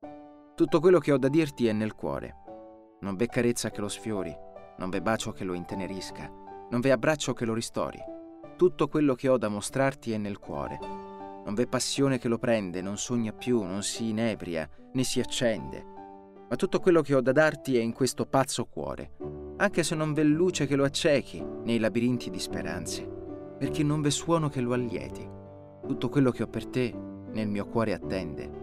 Tutto quello che ho da dirti è nel cuore. Non v'è carezza che lo sfiori, non v'è bacio che lo intenerisca, non v'è abbraccio che lo ristori. Tutto quello che ho da mostrarti è nel cuore. Non v'è passione che lo prende, non sogna più, non si inebria, né si accende. Ma tutto quello che ho da darti è in questo pazzo cuore, anche se non v'è luce che lo accechi nei labirinti di speranze, perché non v'è suono che lo allieti. Tutto quello che ho per te nel mio cuore attende.